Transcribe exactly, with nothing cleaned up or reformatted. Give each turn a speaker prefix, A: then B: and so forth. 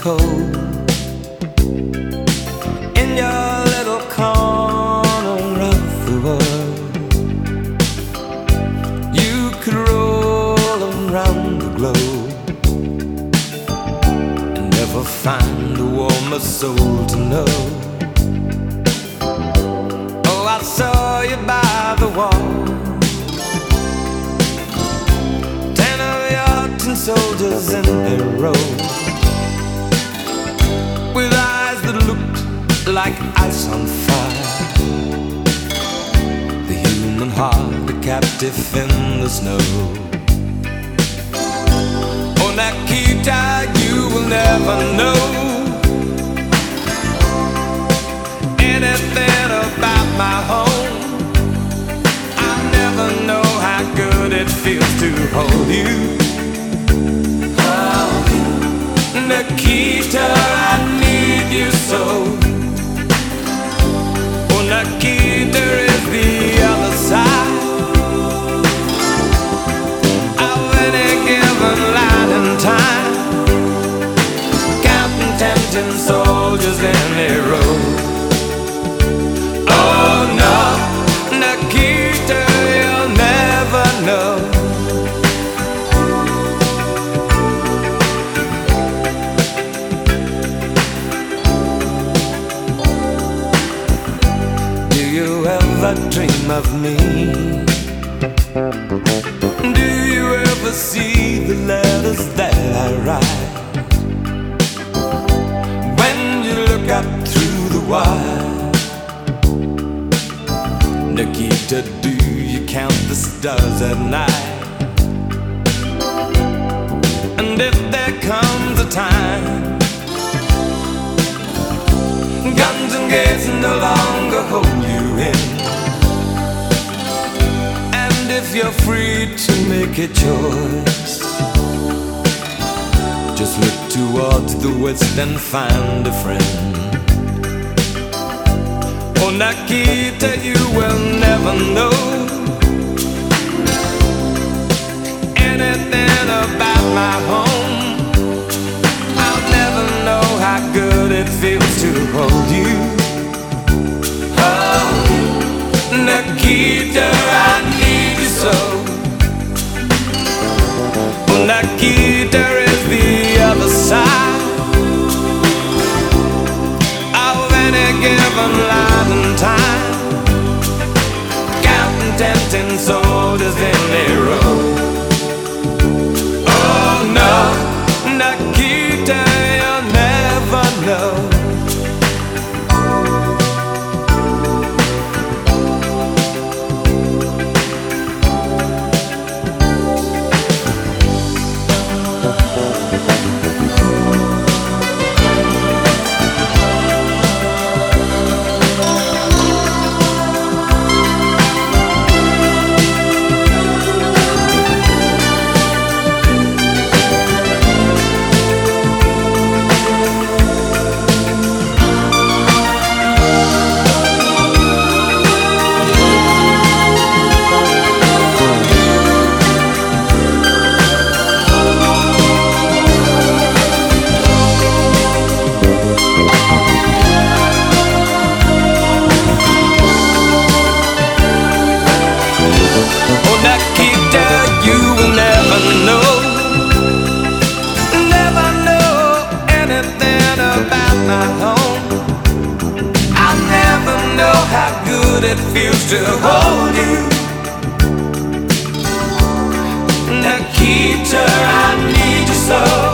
A: cold in your little corner of the world. You could roll around the globe and never find a warmer soul to know. Oh, I saw you by the wall, ten of your tin soldiers in a row, with eyes that looked like ice on fire, the human heart a captive in the snow. Oh, Nikita, you will never know anything about my home. I'll never know how good it feels to hold you. Oh, Nikita, I need you so. Oh, Nikita is the other side of any given line in time, counting tempting soldiers in a row. Oh no, Nikita, you'll never know. Do you ever dream of me? Do you ever see the letters that I write? When you look up through the wire, Nikita, do you count the stars at night? And if there comes a time guns and gates no longer hold you in, and if you're free to make a choice, just look towards the west and find a friend. Oh, Nikita, you will never know anything about my home. I'll never know how good it feels to hold you. Oh, Nikita, I need you so. Oh, Nikita is the other side of any given line and time, counting tempting soldiers in a row. Oh no, Nikita, you'll never know. It feels to hold you. Nikita, I need you so.